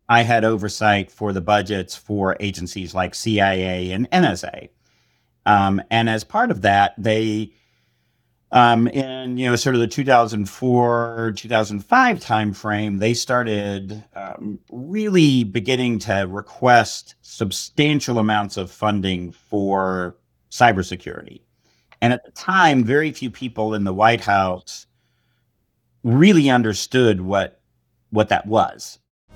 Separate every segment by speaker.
Speaker 1: I had oversight for the budgets for agencies like CIA and NSA. And as part of that, they in sort of the 2004 2005 timeframe, they started really beginning to request substantial amounts of funding for cybersecurity. And at the time, very few people in the White House really understood what that was.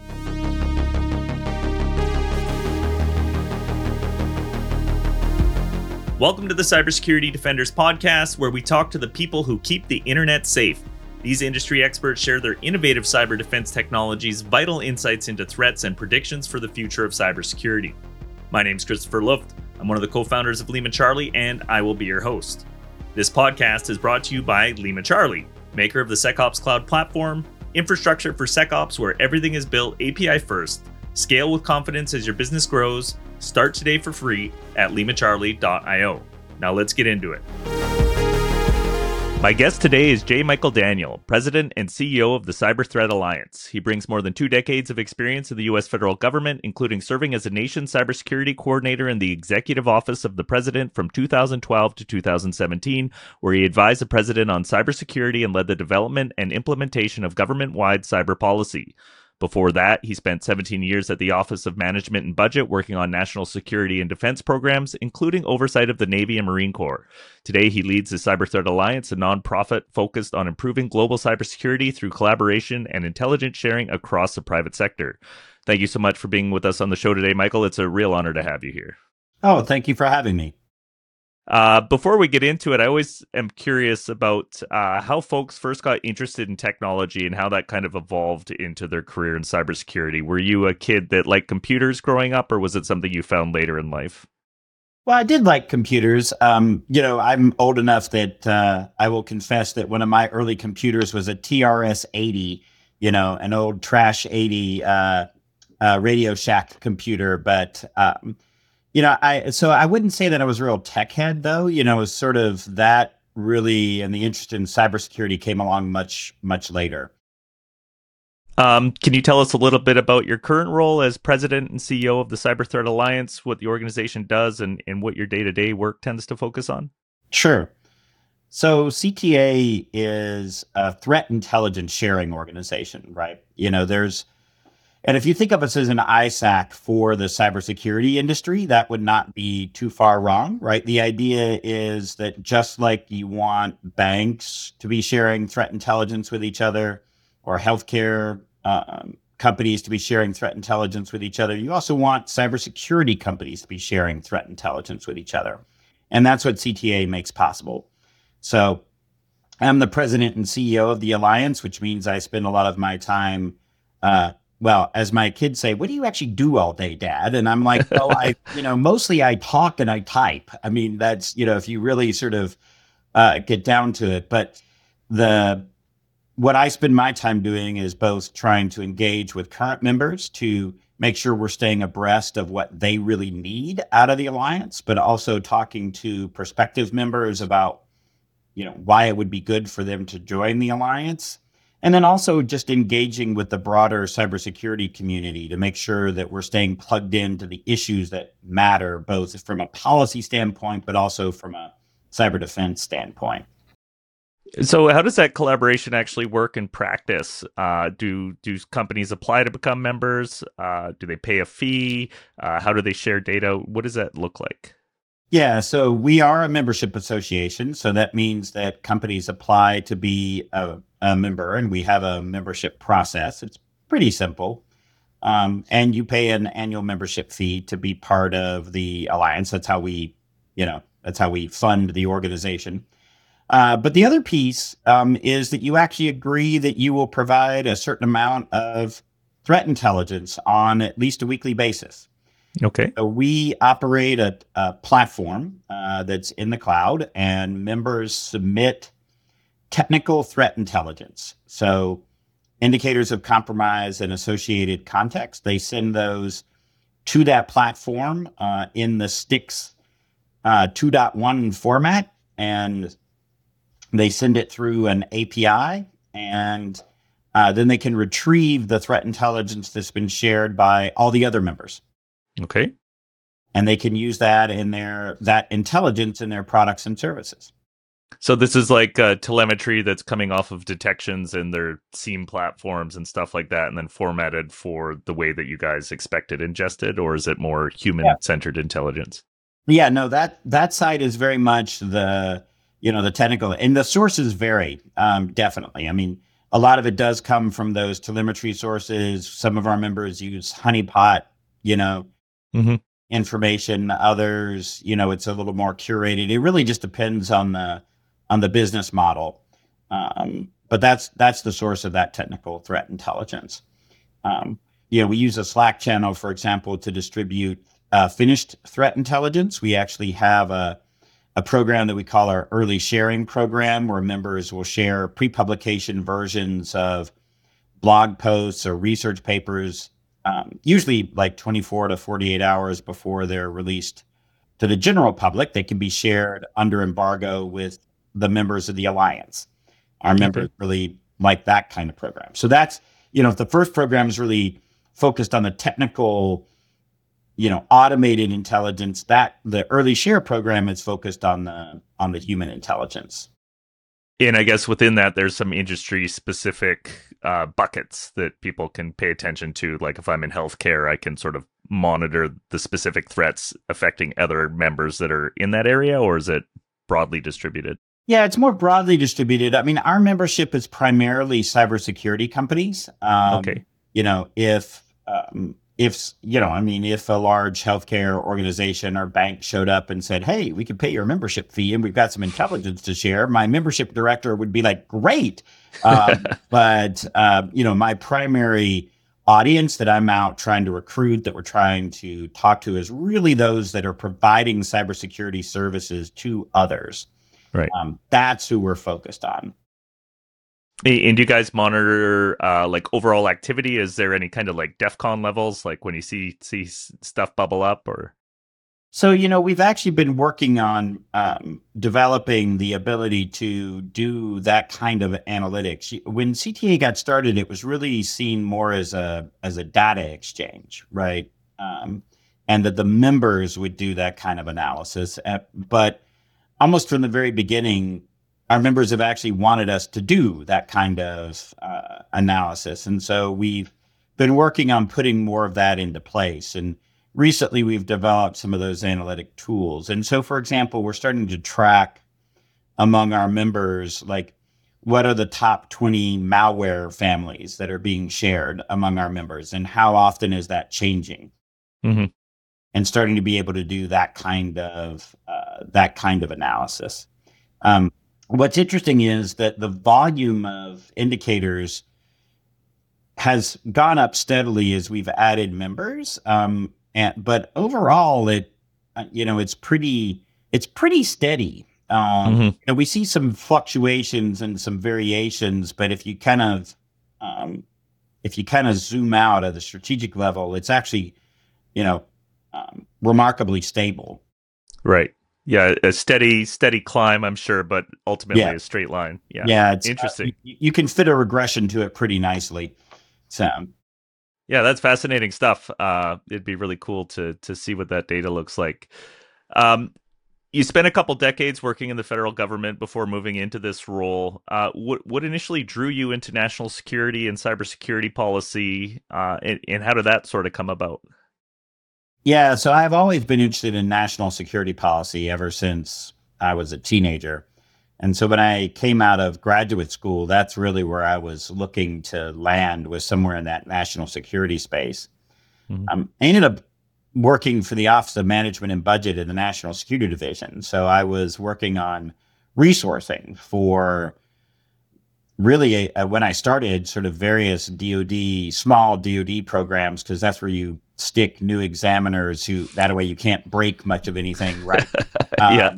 Speaker 2: Welcome to the Cybersecurity Defenders podcast, where we talk to the people who keep the internet safe. These industry experts share their innovative cyber defense technologies, vital insights into threats, and predictions for the future of cybersecurity. My name is Christopher Luft. I'm one of the co-founders of Lima Charlie, and I will be your host. This podcast is brought to you by Lima Charlie, maker of the SecOps Cloud platform, infrastructure for SecOps where everything is built API first. Scale with confidence as your business grows. Start today for free at limacharlie.io. Now let's get into it. My guest today is J. Michael Daniel, President and CEO of the Cyber Threat Alliance. He brings more than 2 decades of experience in the U.S. federal government, including serving as a nation's cybersecurity coordinator in the Executive Office of the President from 2012 to 2017, where he advised the President on cybersecurity and led the development and implementation of government-wide cyber policy. Before that, he spent 17 years at the Office of Management and Budget working on national security and defense programs, including oversight of the Navy and Marine Corps. Today, he leads the Cyber Threat Alliance, a nonprofit focused on improving global cybersecurity through collaboration and intelligence sharing across the private sector. Thank you so much for being with us on the show today, Michael. It's a real honor to have you here.
Speaker 1: Oh, thank you for having me.
Speaker 2: Before we get into it, I always am curious about how folks first got interested in technology and how that kind of evolved into their career in cybersecurity. Were you a kid that liked computers growing up, or was it something you found later in life?
Speaker 1: Well, I did like computers. I'm old enough that I will confess that one of my early computers was a TRS-80, an old trash 80 Radio Shack computer, but I wouldn't say that I was a real tech head, though. It was sort of that really, and the interest in cybersecurity came along much, much later.
Speaker 2: Can you tell us a little bit about your current role as president and CEO of the Cyber Threat Alliance, what the organization does, and what your day-to-day work tends to focus on?
Speaker 1: Sure. So CTA is a threat intelligence sharing organization, right? And if you think of us as an ISAC for the cybersecurity industry, that would not be too far wrong, right? The idea is that just like you want banks to be sharing threat intelligence with each other, or healthcare companies to be sharing threat intelligence with each other, you also want cybersecurity companies to be sharing threat intelligence with each other. And that's what CTA makes possible. So I'm the president and CEO of the Alliance, which means I spend a lot of my time well, as my kids say, what do you actually do all day, Dad? And I'm like, well, mostly I talk and I type. I mean, that's, if you really sort of get down to it. But what I spend my time doing is both trying to engage with current members to make sure we're staying abreast of what they really need out of the Alliance, but also talking to prospective members about, why it would be good for them to join the Alliance. And then also just engaging with the broader cybersecurity community to make sure that we're staying plugged into the issues that matter, both from a policy standpoint, but also from a cyber defense standpoint.
Speaker 2: So how does that collaboration actually work in practice? Do companies apply to become members? Do they pay a fee? How do they share data? What does that look like?
Speaker 1: Yeah, so we are a membership association. So that means that companies apply to be a member, and we have a membership process. It's pretty simple. And you pay an annual membership fee to be part of the Alliance. That's how we fund the organization. But the other piece is that you actually agree that you will provide a certain amount of threat intelligence on at least a weekly basis.
Speaker 2: Okay.
Speaker 1: So we operate a platform that's in the cloud, and members submit technical threat intelligence. So indicators of compromise and associated context, they send those to that platform in the STIX 2.1 format, and they send it through an API, and then they can retrieve the threat intelligence that's been shared by all the other members.
Speaker 2: Okay.
Speaker 1: And they can use that that intelligence in their products and services.
Speaker 2: So this is like telemetry that's coming off of detections in their SIEM platforms and stuff like that, and then formatted for the way that you guys expect it ingested, or is it more human-centered intelligence?
Speaker 1: Yeah, no, that side is very much the technical, and the sources vary, definitely. I mean, a lot of it does come from those telemetry sources. Some of our members use honeypot, information. Others, it's a little more curated. It really just depends on the business model. But that's the source of that technical threat intelligence. We use a Slack channel, for example, to distribute finished threat intelligence. We actually have a program that we call our early sharing program, where members will share pre-publication versions of blog posts or research papers, usually like 24 to 48 hours before they're released to the general public. They can be shared under embargo with the members of the Alliance. Our members really like that kind of program. So that's, the first program is really focused on the technical, automated intelligence. That the early share program is focused on the human intelligence.
Speaker 2: And I guess within that, there's some industry-specific buckets that people can pay attention to. Like if I'm in healthcare, I can sort of monitor the specific threats affecting other members that are in that area, or is it broadly distributed?
Speaker 1: Yeah, it's more broadly distributed. I mean, our membership is primarily cybersecurity companies.
Speaker 2: Okay.
Speaker 1: If a large healthcare organization or bank showed up and said, "Hey, we can pay your membership fee and we've got some intelligence to share," my membership director would be like, "Great." But my primary audience that I'm out trying to recruit, that we're trying to talk to, is really those that are providing cybersecurity services to others.
Speaker 2: Right.
Speaker 1: That's who we're focused on.
Speaker 2: And do you guys monitor like overall activity? Is there any kind of like DEFCON levels, like when you see stuff bubble up, or?
Speaker 1: So, we've actually been working on developing the ability to do that kind of analytics. When CTA got started, it was really seen more as a data exchange, right? And that the members would do that kind of analysis. But almost from the very beginning, our members have actually wanted us to do that kind of analysis. And so we've been working on putting more of that into place. And recently we've developed some of those analytic tools. And so, for example, we're starting to track among our members, like, what are the top 20 malware families that are being shared among our members, and how often is that changing?
Speaker 2: Mm-hmm.
Speaker 1: And starting to be able to do that kind of analysis. What's interesting is that the volume of indicators has gone up steadily as we've added members. But overall, it's pretty steady. We see some fluctuations and some variations, but if you kind of zoom out at the strategic level, it's actually, remarkably stable.
Speaker 2: Right. Yeah, a steady climb, I'm sure, but ultimately a straight line.
Speaker 1: Yeah, it's
Speaker 2: interesting.
Speaker 1: You can fit a regression to it pretty nicely. So,
Speaker 2: yeah, that's fascinating stuff. It'd be really cool to see what that data looks like. You spent a couple decades working in the federal government before moving into this role. What initially drew you into national security and cybersecurity policy, and how did that sort of come about?
Speaker 1: Yeah, so I've always been interested in national security policy ever since I was a teenager. And so when I came out of graduate school, that's really where I was looking to land, was somewhere in that national security space. Mm-hmm. I ended up working for the Office of Management and Budget in the National Security Division. So I was working on resourcing for really, when I started, sort of various small DoD programs, because that's where you stick new examiners that way you can't break much of anything, right?
Speaker 2: Yeah.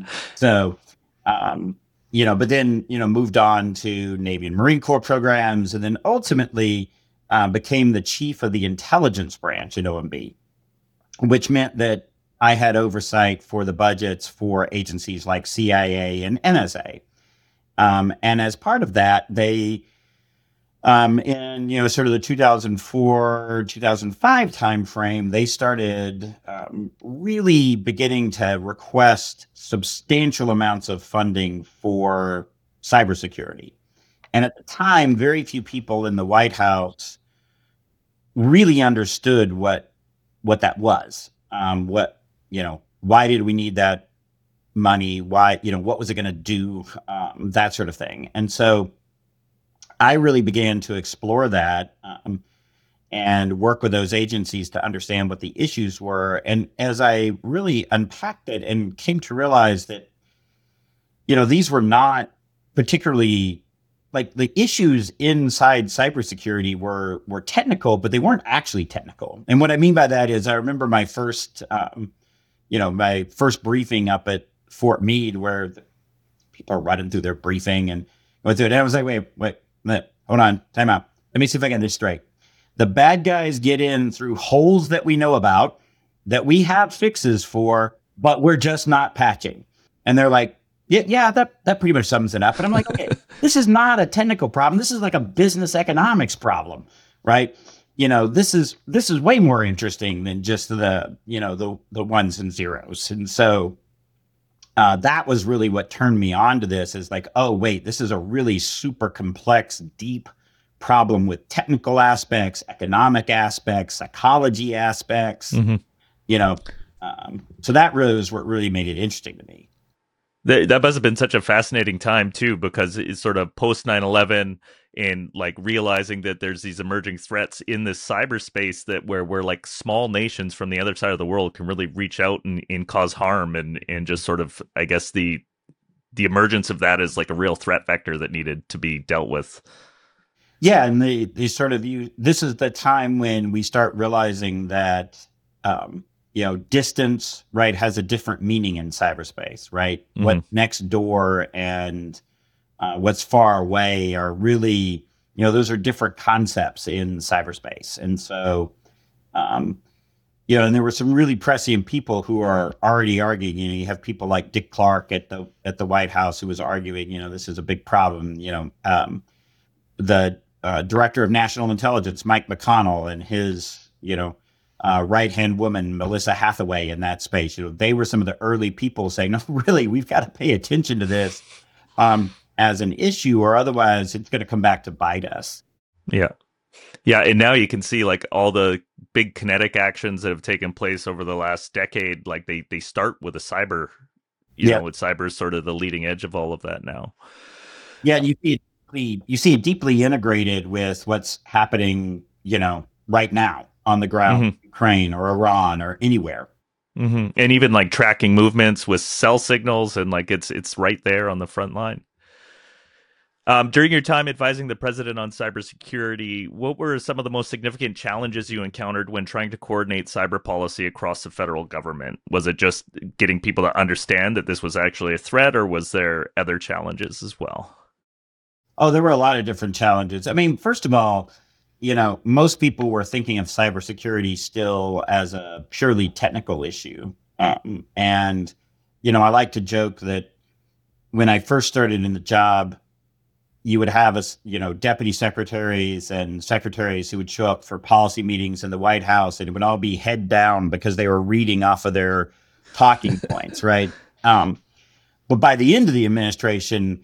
Speaker 1: But then, moved on to Navy and Marine Corps programs, and then ultimately became the chief of the intelligence branch at OMB, which meant that I had oversight for the budgets for agencies like CIA and NSA. And as part of that, they In sort of the 2004 2005 timeframe, they started really beginning to request substantial amounts of funding for cybersecurity. And at the time, very few people in the White House really understood what that was. Why did we need that money? Why, what was it going to do? That sort of thing. And so I really began to explore that and work with those agencies to understand what the issues were. And as I really unpacked it and came to realize that, these were not particularly like the issues inside cybersecurity were technical, but they weren't actually technical. And what I mean by that is I remember my first, my first briefing up at Fort Meade where people are running through their briefing and went through it. And I was like, wait, hold on, time out. Let me see if I get this straight. The bad guys get in through holes that we know about, that we have fixes for, but we're just not patching. And they're like, yeah, that pretty much sums it up. And I'm like, okay, this is not a technical problem. This is like a business economics problem, right? This is way more interesting than just the ones and zeros. And so that was really what turned me on to this is like, oh, wait, this is a really super complex, deep problem with technical aspects, economic aspects, psychology aspects, so that really was what really made it interesting to me.
Speaker 2: That must have been such a fascinating time too, because it's sort of post 9/11 and like realizing that there's these emerging threats in this cyberspace that where like small nations from the other side of the world can really reach out and cause harm and just sort of, I guess the emergence of that is like a real threat vector that needed to be dealt with.
Speaker 1: Yeah, and they sort of this is the time when we start realizing that distance, right, has a different meaning in cyberspace, right? Mm-hmm. What's next door and what's far away are really, those are different concepts in cyberspace. And so, and there were some really prescient people who are already arguing. You have people like Dick Clark at the White House who was arguing, this is a big problem. The director of national intelligence, Mike McConnell, and his, right-hand woman, Melissa Hathaway, in that space. They were some of the early people saying, no, really, we've got to pay attention to this as an issue, or otherwise it's going to come back to bite us.
Speaker 2: Yeah. Yeah. And now you can see like all the big kinetic actions that have taken place over the last decade, like they start with a cyber, with cyber sort of the leading edge of all of that now.
Speaker 1: Yeah. And you see it deeply integrated with what's happening, right now on the ground, mm-hmm. Ukraine or Iran or anywhere.
Speaker 2: Mm-hmm. And even like tracking movements with cell signals, and like it's right there on the front line. During your time advising the president on cybersecurity, what were some of the most significant challenges you encountered when trying to coordinate cyber policy across the federal government? Was it just getting people to understand that this was actually a threat, or was there other challenges as well?
Speaker 1: Oh, there were a lot of different challenges. I mean, first of all, most people were thinking of cybersecurity still as a purely technical issue. And, I like to joke that when I first started in the job, you would have deputy secretaries and secretaries who would show up for policy meetings in the White House, and it would all be head down because they were reading off of their talking points, right? But by the end of the administration,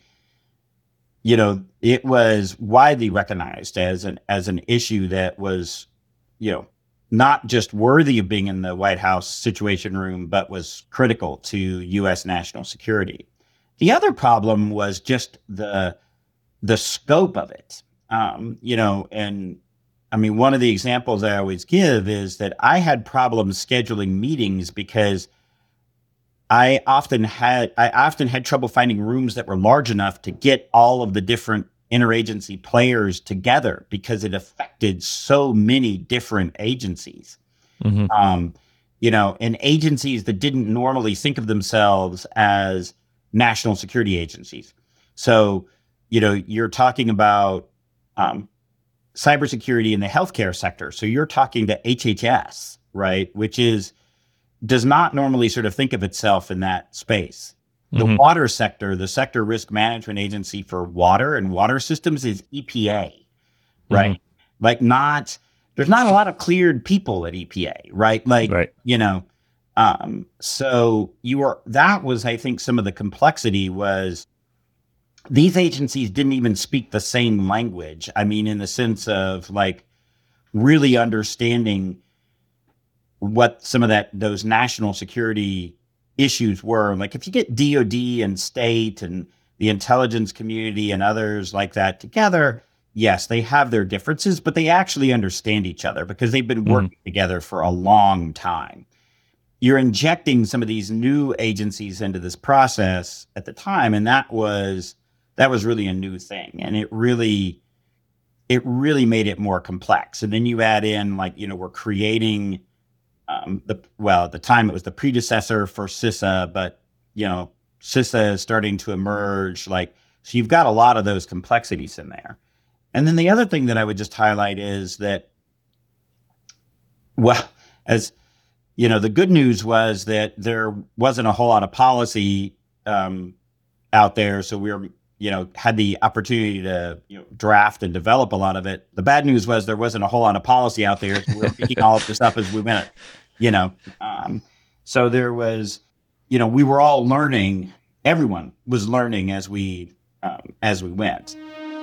Speaker 1: it was widely recognized as an issue that was, not just worthy of being in the White House Situation Room, but was critical to U.S. national security. The other problem was just the scope of it. And I mean, one of the examples I always give is that I had problems scheduling meetings because I often had trouble finding rooms that were large enough to get all of the different interagency players together because it affected so many different agencies. Mm-hmm. And agencies that didn't normally think of themselves as national security agencies. So, you're talking about cybersecurity in the healthcare sector. So you're talking to HHS, right? Which does not normally sort of think of itself in that space. The mm-hmm. water sector, the Sector Risk Management Agency for Water and Water Systems, is EPA. right? Like there's not a lot of cleared people at EPA, right? Like,
Speaker 2: Right.
Speaker 1: So that was, I think, some of the complexity was these agencies didn't even speak the same language. I mean, in the sense of like really understanding what some of those national security issues were. Like if you get DOD and state and the intelligence community and others like that together, yes, they have their differences, but they actually understand each other because they've been working together for a long time. You're injecting some of these new agencies into this process at the time, and that was really a new thing, and it really made it more complex. And then you add in we're creating at the time it was the predecessor for CISA, but CISA is starting to emerge. So you've got a lot of those complexities in there. And then the other thing that I would just highlight is that, as the good news was that there wasn't a whole lot of policy out there. So we were, had the opportunity to draft and develop a lot of it. The bad news was there wasn't a whole lot of policy out there. So we were picking all of this up as we went, So there was, we were all learning. Everyone was learning as we went.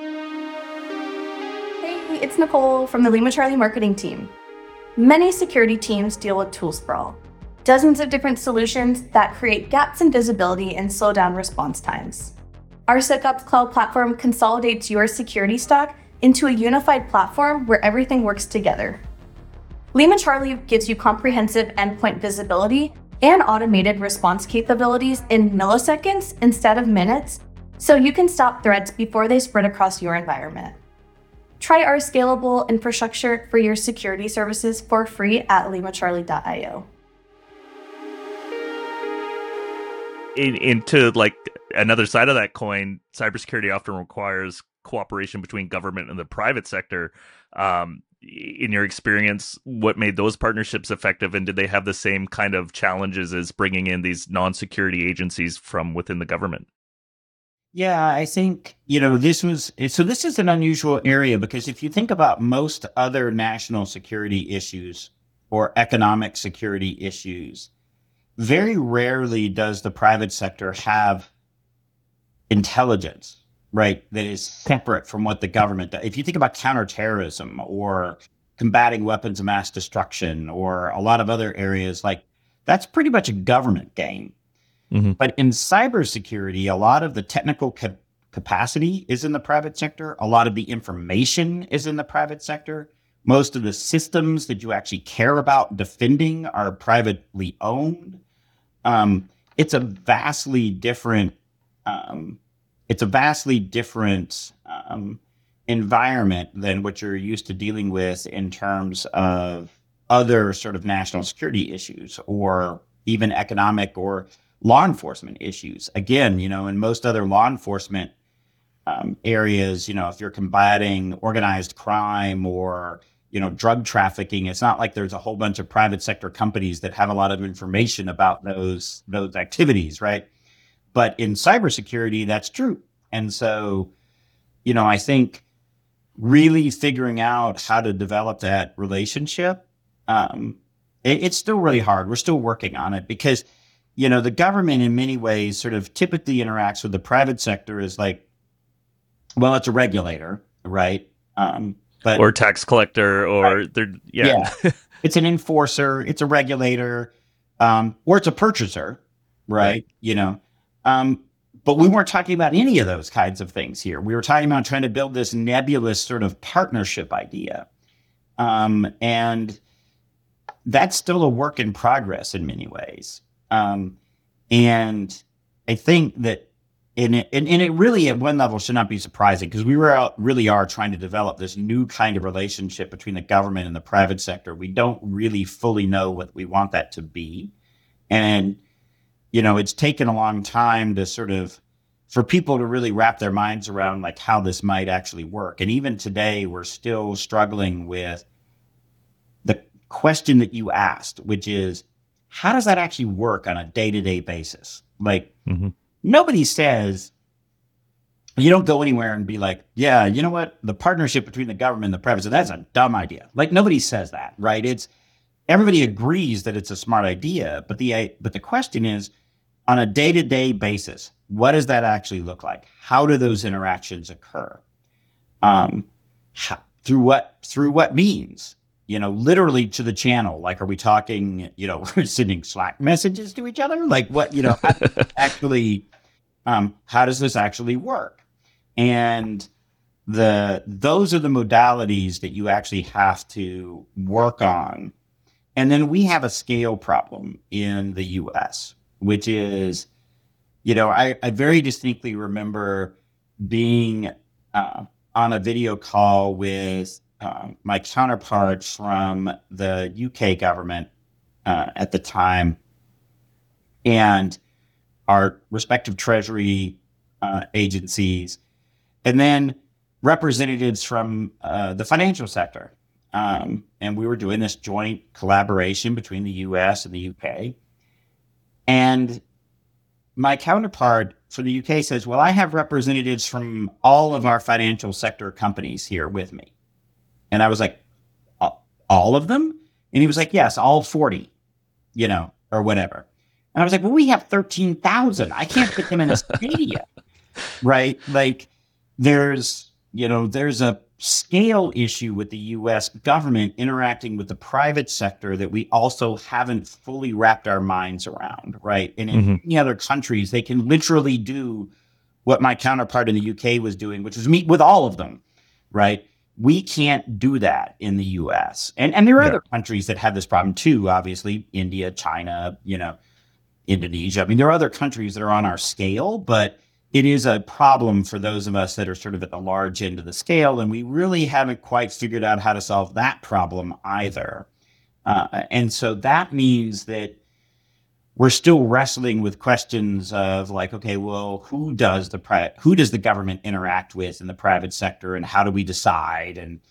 Speaker 3: Hey, it's Nicole from the Lima Charlie marketing team. Many security teams deal with tool sprawl, dozens of different solutions that create gaps in visibility and slow down response times. Our SecOps Cloud platform consolidates your security stack into a unified platform where everything works together. Lima Charlie gives you comprehensive endpoint visibility and automated response capabilities in milliseconds instead of minutes, so you can stop threats before they spread across your environment. Try our scalable infrastructure for your security services for free at limacharlie.io.
Speaker 2: Into another side of that coin, cybersecurity often requires cooperation between government and the private sector. In your experience, what made those partnerships effective, and did they have the same kind of challenges as bringing in these non-security agencies from within the government?
Speaker 1: Yeah, I think, this is an unusual area because if you think about most other national security issues or economic security issues, very rarely does the private sector have intelligence, right, that is separate from what the government does. If you think about counterterrorism or combating weapons of mass destruction or a lot of other areas, that's pretty much a government game. Mm-hmm. But in cybersecurity, a lot of the technical capacity is in the private sector. A lot of the information is in the private sector. Most of the systems that you actually care about defending are privately owned. It's a vastly different environment than what you're used to dealing with in terms of other sort of national security issues or even economic or law enforcement issues. Again, in most other law enforcement areas, if you're combating organized crime or, drug trafficking, it's not like there's a whole bunch of private sector companies that have a lot of information about those activities, right? But in cybersecurity, that's true. And so, I think really figuring out how to develop that relationship, it's still really hard. We're still working on it because the government in many ways sort of typically interacts with the private sector as it's a regulator, right?
Speaker 2: Or tax collector, or
Speaker 1: right. It's an enforcer, it's a regulator, or it's a purchaser, right? But we weren't talking about any of those kinds of things here. We were talking about trying to build this nebulous sort of partnership idea. And that's still a work in progress in many ways. And I think that it really at one level should not be surprising because we really are trying to develop this new kind of relationship between the government and the private sector. We don't really fully know what we want that to be. And, it's taken a long time to for people to really wrap their minds around how this might actually work. And even today, we're still struggling with the question that you asked, which is, how does that actually work on a day-to-day basis? Nobody says, You don't go anywhere and be like, yeah, you know what? The partnership between the government and the private, so that's a dumb idea. Like nobody says that, right? It's everybody agrees that it's a smart idea, but the question is on a day-to-day basis, what does that actually look like? How do those interactions occur? Through what means? Literally to the channel. Like, are we talking? We're sending Slack messages to each other. Like, what? Actually, how does this actually work? And those are the modalities that you actually have to work on. And then we have a scale problem in the U.S., which is, I very distinctly remember being on a video call with my counterparts from the UK government at the time and our respective treasury agencies, and then representatives from the financial sector. And we were doing this joint collaboration between the US and the UK. And my counterpart for the UK says, well, I have representatives from all of our financial sector companies here with me. And I was like, all of them? And he was like, yes, all 40, or whatever. And I was like, well, we have 13,000. I can't fit them in a stadium, right? Like there's a scale issue with the US government interacting with the private sector that we also haven't fully wrapped our minds around, right? And in many other countries, they can literally do what my counterpart in the UK was doing, which was meet with all of them, right? We can't do that in the US. And there are other countries that have this problem too, obviously, India, China, Indonesia. I mean, there are other countries that are on our scale, but it is a problem for those of us that are sort of at the large end of the scale, and we really haven't quite figured out how to solve that problem either. And so that means that we're still wrestling with questions of like, okay, well, who does the government interact with in the private sector, and how do we decide? And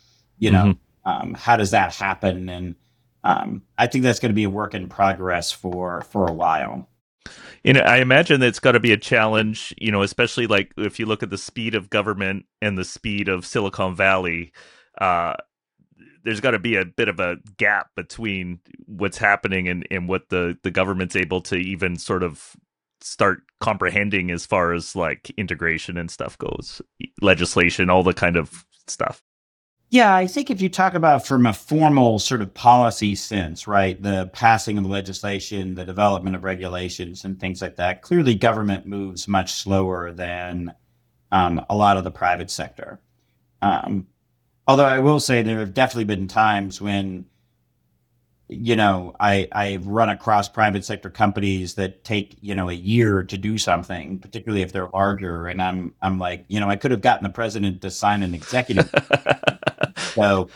Speaker 1: how does that happen? And I think that's going to be a work in progress for a while.
Speaker 2: I imagine that it's got to be a challenge, especially like if you look at the speed of government and the speed of Silicon Valley, there's got to be a bit of a gap between what's happening and what the government's able to even sort of start comprehending as far as like integration and stuff goes, legislation, all the kind of stuff.
Speaker 1: Yeah, I think if you talk about from a formal sort of policy sense, right, the passing of legislation, the development of regulations and things like that, clearly government moves much slower than a lot of the private sector. Although I will say there have definitely been times when, I've run across private sector companies that take, a year to do something, particularly if they're larger. And I'm like, I could have gotten the president to sign an executive. So,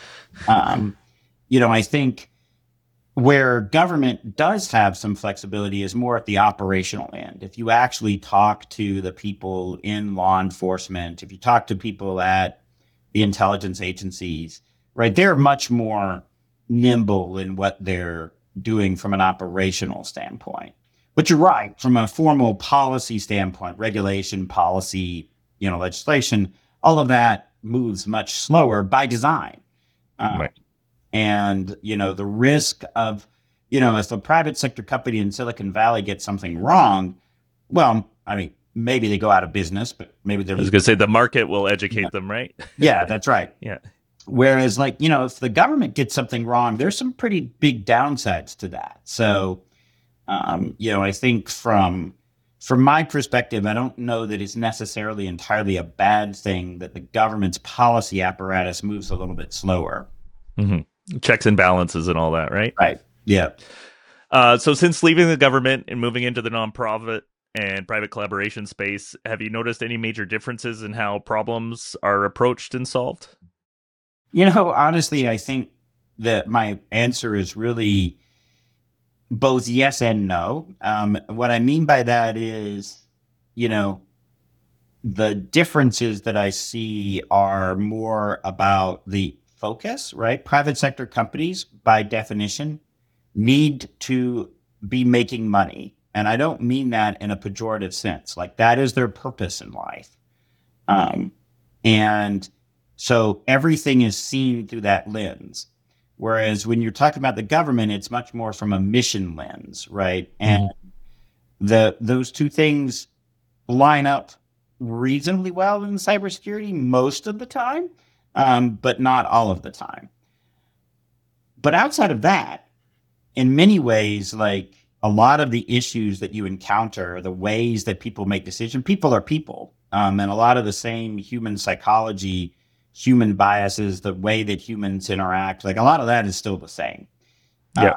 Speaker 1: I think where government does have some flexibility is more at the operational end. If you actually talk to the people in law enforcement, if you talk to people at the intelligence agencies, right, they're much more nimble in what they're doing from an operational standpoint. But you're right, from a formal policy standpoint, regulation, policy, legislation, all of that moves much slower by design.
Speaker 2: Right.
Speaker 1: And, the risk of, if a private sector company in Silicon Valley gets something wrong, well, I mean, maybe they go out of business, but maybe they're...
Speaker 2: I was going to say the market will educate them, right?
Speaker 1: Yeah, that's right.
Speaker 2: Yeah.
Speaker 1: Whereas if the government gets something wrong, there's some pretty big downsides to that. So, I think from my perspective, I don't know that it's necessarily entirely a bad thing that the government's policy apparatus moves a little bit slower.
Speaker 2: Mm-hmm. Checks and balances and all that, right?
Speaker 1: Right. Yeah.
Speaker 2: So since leaving the government and moving into the nonprofit and private collaboration space, have you noticed any major differences in how problems are approached and solved?
Speaker 1: Honestly, I think that my answer is really both yes and no. What I mean by that is, the differences that I see are more about the focus, right? Private sector companies, by definition, need to be making money. And I don't mean that in a pejorative sense. Like that is their purpose in life. And so everything is seen through that lens. Whereas when you're talking about the government, it's much more from a mission lens, right? And those two things line up reasonably well in cybersecurity most of the time, but not all of the time. But outside of that, in many ways, like a lot of the issues that you encounter, the ways that people make decisions, people are people. And a lot of the same human psychology, human biases, the way that humans interact, like a lot of that is still the same.
Speaker 2: Yeah.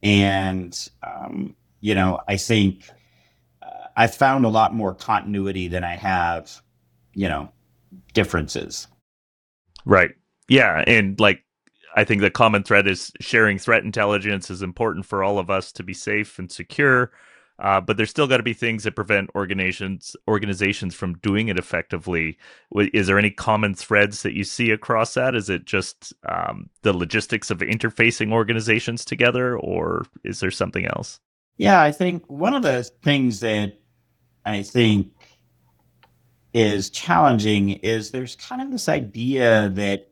Speaker 1: I think I've found a lot more continuity than I have, differences.
Speaker 2: Right. Yeah. And like, I think the common thread is sharing threat intelligence is important for all of us to be safe and secure. But there's still got to be things that prevent organizations from doing it effectively. Is there any common threads that you see across that? Is it just the logistics of interfacing organizations together, or is there something else?
Speaker 1: Yeah, I think one of the things that I think is challenging is there's kind of this idea that,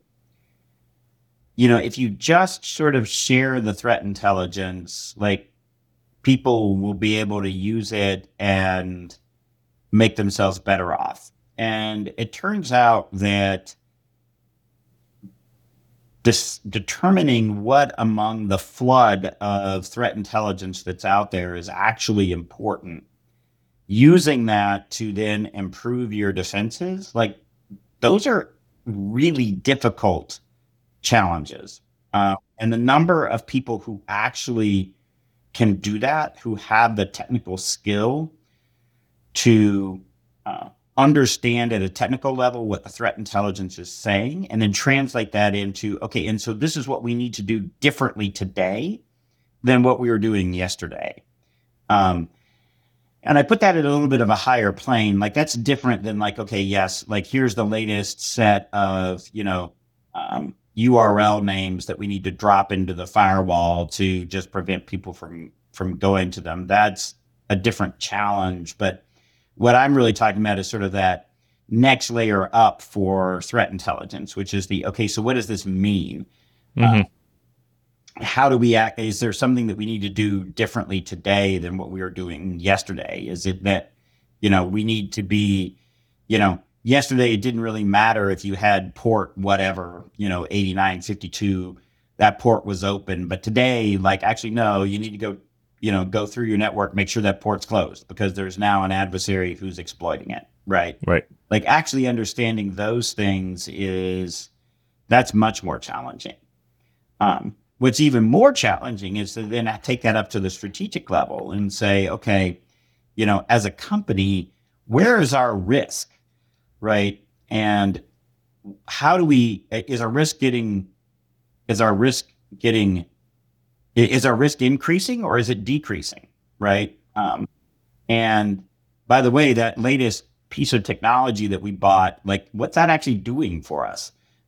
Speaker 1: if you just sort of share the threat intelligence, like people will be able to use it and make themselves better off. And it turns out that determining what among the flood of threat intelligence that's out there is actually important, using that to then improve your defenses, like those are really difficult challenges. And the number of people who actually can do that, who have the technical skill to understand at a technical level what the threat intelligence is saying, and then translate that into, okay, and so this is what we need to do differently today than what we were doing yesterday. And I put that at a little bit of a higher plane. Like that's different than like, okay, yes, like here's the latest set of, URL names that we need to drop into the firewall to just prevent people from going to them. That's a different challenge. But what I'm really talking about is sort of that next layer up for threat intelligence, which is okay, so what does this mean? How do we act? Is there something that we need to do differently today than what we were doing yesterday? Is it that, we need to be, yesterday, it didn't really matter if you had port whatever, 8952, that port was open. But today, like, actually, no, you need to go through your network, make sure that port's closed because there's now an adversary who's exploiting it, right?
Speaker 2: Right.
Speaker 1: Like actually understanding those things that's much more challenging. What's even more challenging is to then take that up to the strategic level and say, okay, as a company, where is our risk? Right. And how do is our risk increasing or is it decreasing? Right. And by the way, that latest piece of technology that we bought, like what's that actually doing for us?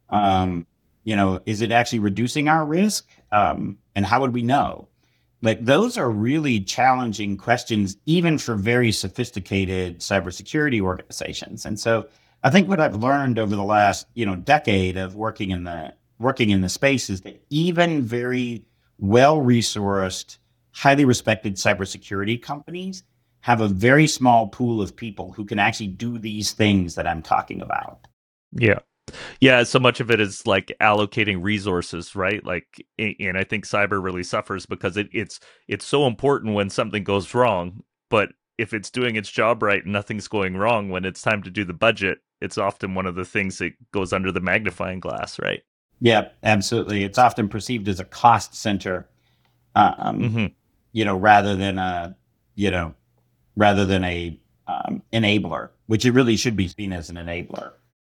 Speaker 1: Is it actually reducing our risk? And how would we know? Like those are really challenging questions, even for very sophisticated cybersecurity organizations. And so I think what I've learned over the last, decade of working in the space is that even very well-resourced, highly respected cybersecurity companies have a very small pool of people who can actually do these things that I'm talking about.
Speaker 2: Yeah. Yeah, so much of it is like allocating resources, right? Like, and I think cyber really suffers because it's so important when something goes wrong, but if it's doing its job right and nothing's going wrong when it's time to do the budget, it's often one of the things that goes under the magnifying glass, right?
Speaker 1: Yeah, absolutely. It's often perceived as a cost center, rather than a enabler, which it really should be seen as an enabler.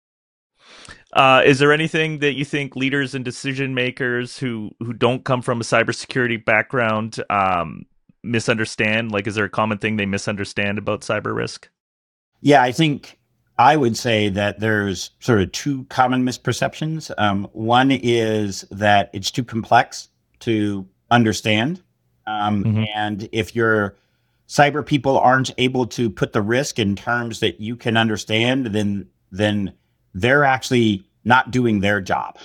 Speaker 2: Is there anything that you think leaders and decision makers who don't come from a cybersecurity background misunderstand? Like, is there a common thing they misunderstand about cyber risk?
Speaker 1: Yeah, I think I would say that there's sort of two common misperceptions. One is that it's too complex to understand. And if your cyber people aren't able to put the risk in terms that you can understand, then then they're actually not doing their job.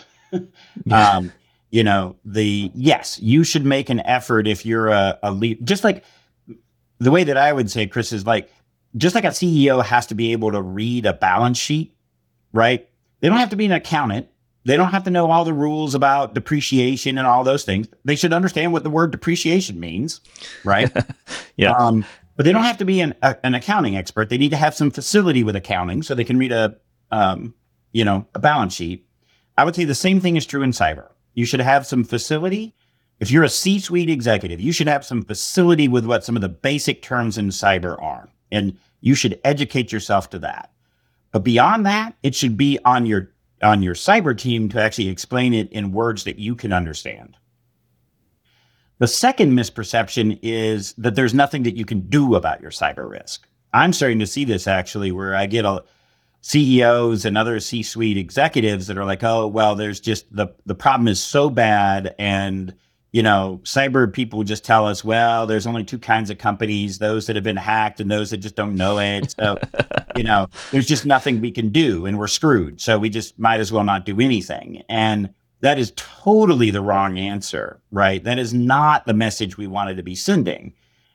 Speaker 1: Yes, you should make an effort if you're a lead. Just like the way that I would say, Chris, is like, just like a CEO has to be able to read a balance sheet, right? They don't have to be an accountant. They don't have to know all the rules about depreciation and all those things. They should understand what the word depreciation means, right? But they don't have to be an accounting expert. They need to have some facility with accounting so they can read a balance sheet. I would say the same thing is true in cyber. You should have some facility. If you're a C-suite executive, you should have some facility with what some of the basic terms in cyber are. And you should educate yourself to that. But beyond that, it should be on your cyber team to actually explain it in words that you can understand. The second misperception is that there's nothing that you can do about your cyber risk. I'm starting to see this actually, where I get CEOs and other C-suite executives that are like, oh, well, there's just the problem is so bad. And, cyber people just tell us, well, there's only two kinds of companies, those that have been hacked and those that just don't know it. So, there's just nothing we can do and we're screwed. So we just might as well not do anything. And that is totally the wrong answer, right? That is not the message we wanted to be sending.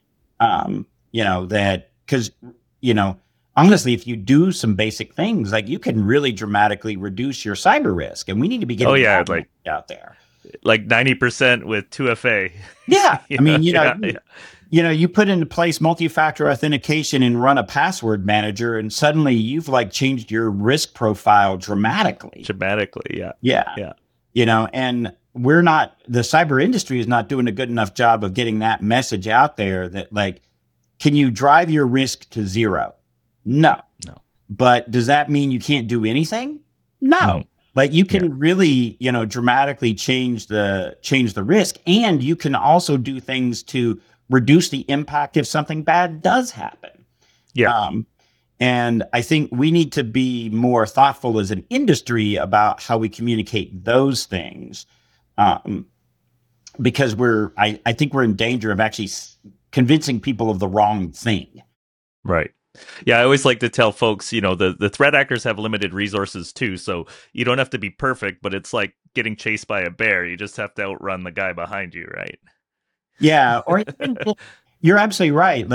Speaker 1: Honestly, if you do some basic things, like you can really dramatically reduce your cyber risk, and we need to be getting out there.
Speaker 2: Like 90% with 2FA.
Speaker 1: Yeah. I mean, you put into place multi-factor authentication and run a password manager, and suddenly you've changed your risk profile dramatically. Yeah. And the cyber industry is not doing a good enough job of getting that message out there that can you drive your risk to zero? No. But does that mean you can't do anything? No. You can really, dramatically change the risk, and you can also do things to reduce the impact if something bad does happen.
Speaker 2: Yeah.
Speaker 1: And I think we need to be more thoughtful as an industry about how we communicate those things, because I think we're in danger of actually convincing people of the wrong thing.
Speaker 2: Right. Yeah, I always like to tell folks, the threat actors have limited resources too, so you don't have to be perfect, but it's like getting chased by a bear. You just have to outrun the guy behind you, right?
Speaker 1: Yeah, or you're absolutely right.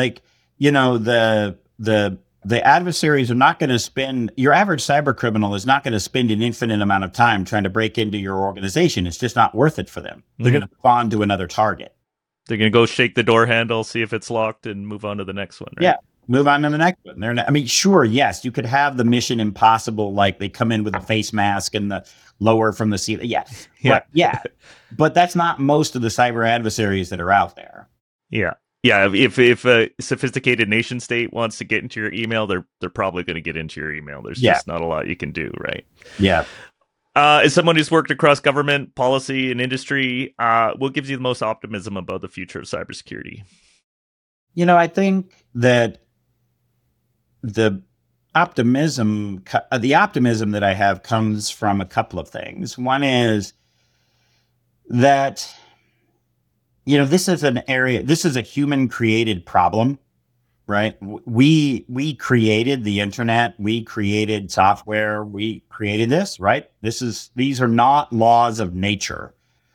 Speaker 1: The adversaries are not going to spend, your average cyber criminal is not going to spend an infinite amount of time trying to break into your organization. It's just not worth it for them. They're going to move on to another target.
Speaker 2: They're going to go shake the door handle, see if it's locked, and move on to the next one, right?
Speaker 1: Yeah. Move on to the next one. Sure, yes, you could have the Mission Impossible, they come in with a face mask and the lower from the ceiling. Yeah. But that's not most of the cyber adversaries that are out there.
Speaker 2: Yeah. Yeah, if a sophisticated nation state wants to get into your email, they're probably going to get into your email. There's just not a lot you can do, right?
Speaker 1: Yeah.
Speaker 2: As someone who's worked across government, policy, and industry, what gives you the most optimism about the future of cybersecurity?
Speaker 1: I think that the optimism that I have comes from a couple of things. One is that, this is a human created problem, right? We created the internet, we created software, we created this, right? These are not laws of nature.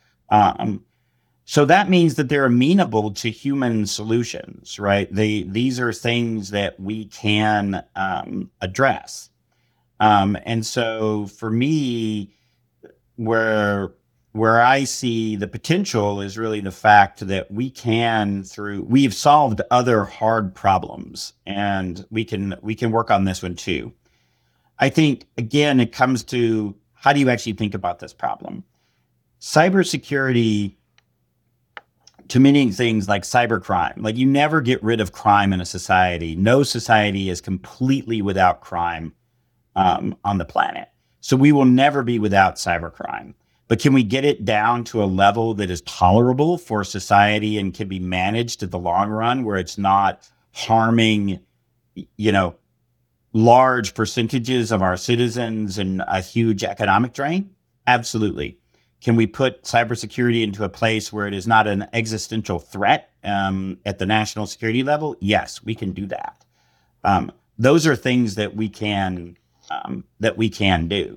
Speaker 1: So that means that they're amenable to human solutions, right? These are things that we can address. And so for me, where I see the potential is really the fact that we've solved other hard problems, and we can work on this one too. I think, again, it comes to how do you actually think about this problem? Cybersecurity, to many things like cybercrime, you never get rid of crime in a society. No society is completely without crime on the planet. So we will never be without cybercrime. But can we get it down to a level that is tolerable for society and can be managed in the long run, where it's not harming, large percentages of our citizens and a huge economic drain? Absolutely. Can we put cybersecurity into a place where it is not an existential threat at the national security level? Yes, we can do that. Those are things that we can that we can do.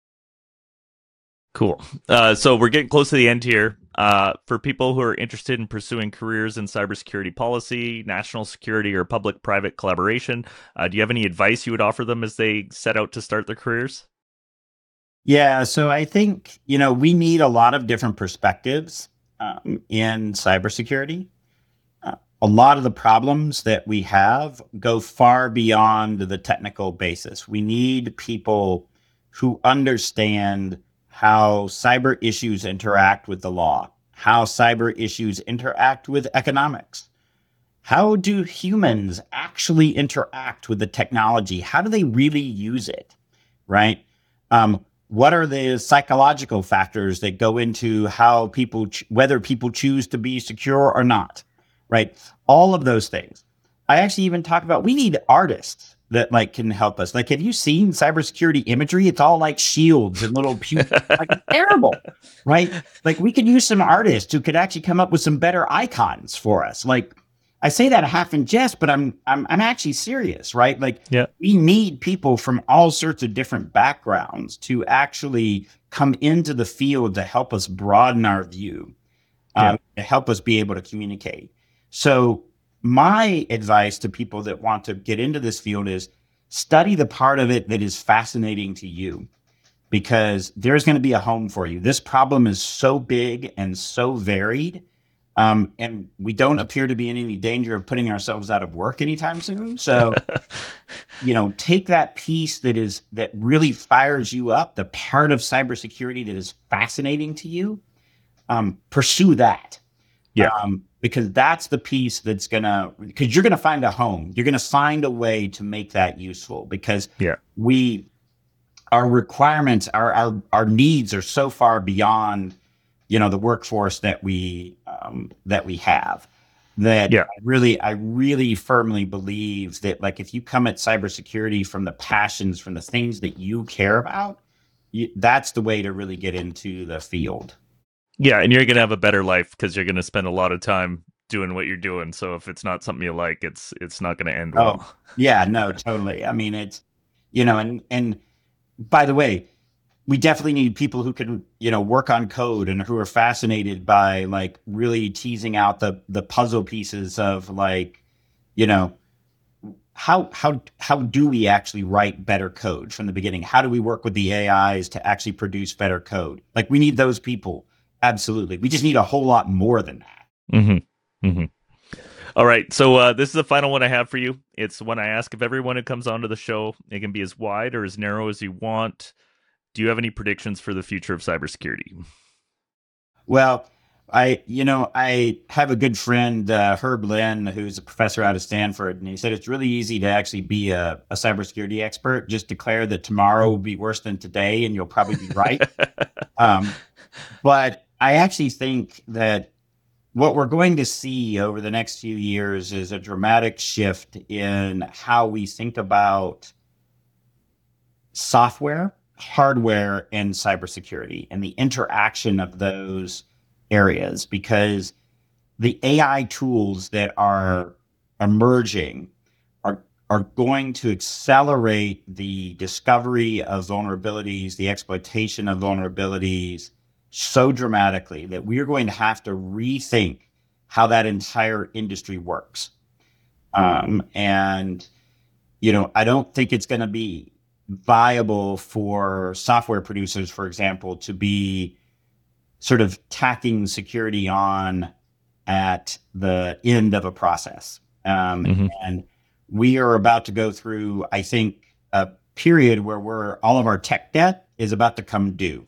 Speaker 2: Cool. So we're getting close to the end here. For people who are interested in pursuing careers in cybersecurity policy, national security, or public-private collaboration, do you have any advice you would offer them as they set out to start their careers?
Speaker 1: Yeah, so I think, we need a lot of different perspectives in cybersecurity. A lot of the problems that we have go far beyond the technical basis. We need people who understand how cyber issues interact with the law, how cyber issues interact with economics. How do humans actually interact with the technology? How do they really use it, right? What are the psychological factors that go into how people, whether people choose to be secure or not, right? All of those things. I actually even talk about, we need artists that can help us. Have you seen cybersecurity imagery? It's all like shields and little terrible, right? We could use some artists who could actually come up with some better icons for us. I say that half in jest, but I'm actually serious, right? We need people from all sorts of different backgrounds to actually come into the field to help us broaden our view, to help us be able to communicate. So my advice to people that want to get into this field is study the part of it that is fascinating to you, because there's going to be a home for you. This problem is so big and so varied, and we don't appear to be in any danger of putting ourselves out of work anytime soon. So, take that piece that really fires you up, the part of cybersecurity that is fascinating to you, pursue that.
Speaker 2: Yeah.
Speaker 1: Because that's the piece because you're going to find a home. You're going to find a way to make that useful, because our requirements, our needs are so far beyond, the workforce that we have, that I really firmly believe that if you come at cybersecurity from the passions, from the things that you care about, that's the way to really get into the field.
Speaker 2: Yeah, and you're going to have a better life because you're going to spend a lot of time doing what you're doing. So if it's not something you like, it's not going to end well.
Speaker 1: Oh, yeah, no, totally. I mean, it's, and by the way, we definitely need people who can, work on code and who are fascinated by really teasing out the puzzle pieces of how do we actually write better code from the beginning? How do we work with the AIs to actually produce better code? We need those people. Absolutely. We just need a whole lot more than that.
Speaker 2: Mm-hmm. Mm-hmm. All right. So this is the final one I have for you. It's one I ask of everyone who comes onto the show. It can be as wide or as narrow as you want. Do you have any predictions for the future of cybersecurity?
Speaker 1: Well, I have a good friend, Herb Lin, who's a professor out of Stanford, and he said it's really easy to actually be a cybersecurity expert. Just declare that tomorrow will be worse than today, and you'll probably be right. But I actually think that what we're going to see over the next few years is a dramatic shift in how we think about software, hardware, and cybersecurity, and the interaction of those areas, because the AI tools that are emerging are going to accelerate the discovery of vulnerabilities, the exploitation of vulnerabilities so dramatically that we are going to have to rethink how that entire industry works. And, I don't think it's going to be viable for software producers, for example, to be sort of tacking security on at the end of a process. And we are about to go through, I think, a period where all of our tech debt is about to come due.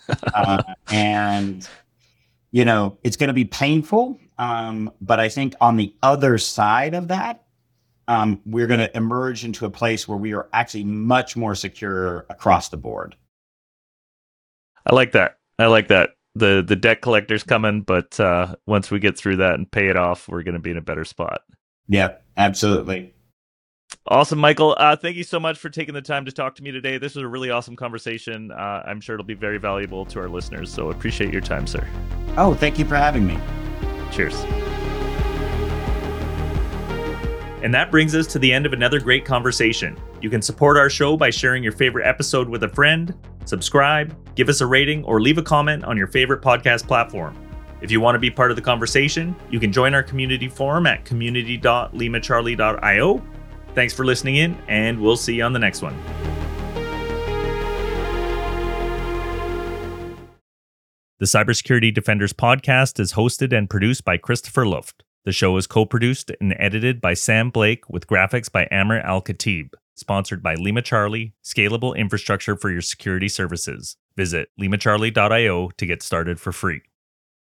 Speaker 1: And, it's going to be painful. But I think on the other side of that, we're going to emerge into a place where we are actually much more secure across the board.
Speaker 2: I like that. The debt collector's coming, but once we get through that and pay it off, we're going to be in a better spot.
Speaker 1: Yeah, absolutely.
Speaker 2: Awesome, Michael. Thank you so much for taking the time to talk to me today. This was a really awesome conversation. I'm sure it'll be very valuable to our listeners, so appreciate your time, sir.
Speaker 1: Oh, thank you for having me.
Speaker 2: Cheers. And that brings us to the end of another great conversation. You can support our show by sharing your favorite episode with a friend, subscribe, give us a rating, or leave a comment on your favorite podcast platform. If you want to be part of the conversation, you can join our community forum at community.limacharlie.io. Thanks for listening in, and we'll see you on the next one. The Cybersecurity Defenders podcast is hosted and produced by Christopher Luft. The show is co-produced and edited by Sam Blake with graphics by Amr Al-Khatib. Sponsored by Lima Charlie, scalable infrastructure for your security services. Visit limacharlie.io to get started for free.